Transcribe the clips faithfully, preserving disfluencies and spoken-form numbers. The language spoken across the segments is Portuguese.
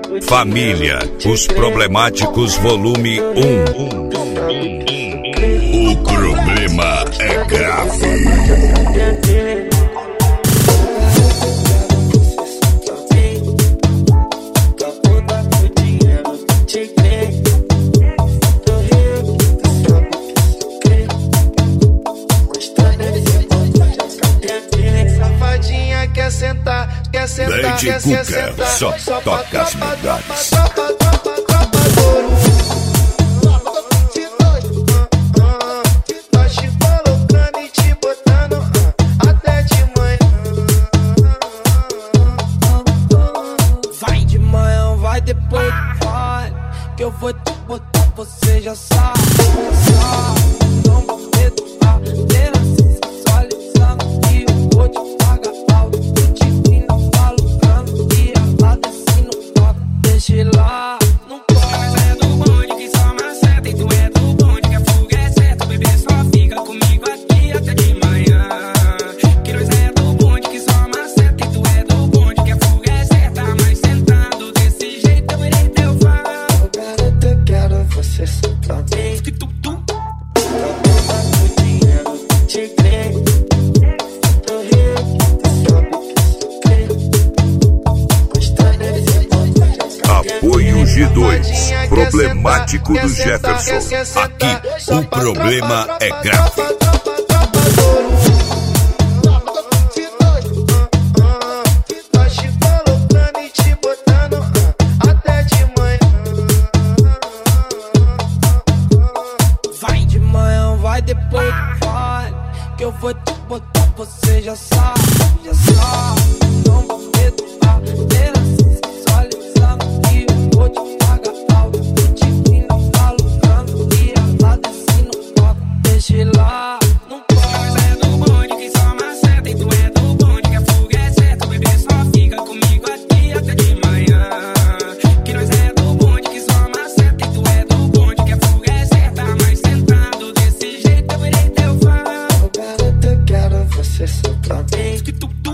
Família, os Problemáticos, volume um. O problema é grave. Safadinha quer sentar, quer sentar, Lady quer Cuca, sentar. só toca as melhores. Tô te colocando e te botando até de manhã. Vai de manhã, vai depois, vai, que eu vou te botar, você já sabe, já sabe. Não vou medo, tá? Tendo sensualizando e eu vou te pagar alto. Eu te vi na falando e ela desce no palco. Deixa lá, não pode. Mas é do bonde que só maceta e tu é do bonde que a fuga é certa. O bebê só fica comigo aqui até de manhã. Que nós é do bonde que só maceta e tu é do bonde que a fuga é certa. Mas sentado desse jeito eu irei teu fã. Eu garanto, eu quero você soltar bem. Que tu, tu. O dinheiro te crê. Tô rico, tu sabe que sou crê. Gostando desse bonde. Apoio G dois, Problemático do Jefferson. Aqui, o problema é grave. Tô te colocando e te botando até de manhã. Vai de manhã, vai depois, vai, que eu vou te botar, você já sabe, já sabe. Não vou medo, tá? Tendo sensualizando e eu vou te pagar alto. Eu te vi na falando e ela desce no palco. Deixa lá, não Mas pode. é do bonde que só maceta e tu é do bonde que a fuga é certa. O bebê só fica comigo aqui até de manhã. Que nós é do bonde que só maceta e tu é do bonde que a fuga é certa. Mas sentado desse jeito eu irei teu fã. Eu garanto, eu quero você soltar bem. Que tu, tu.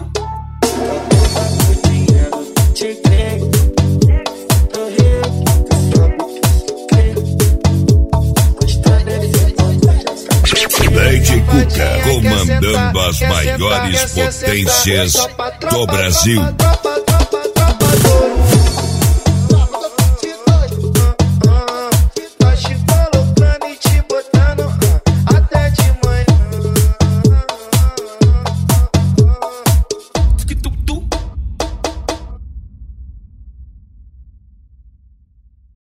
O dinheiro te crê. Tô rico, tu sabe que sou crê. Gostando desse bonde. Lady Cuca, comandando as maiores potências do Brasil.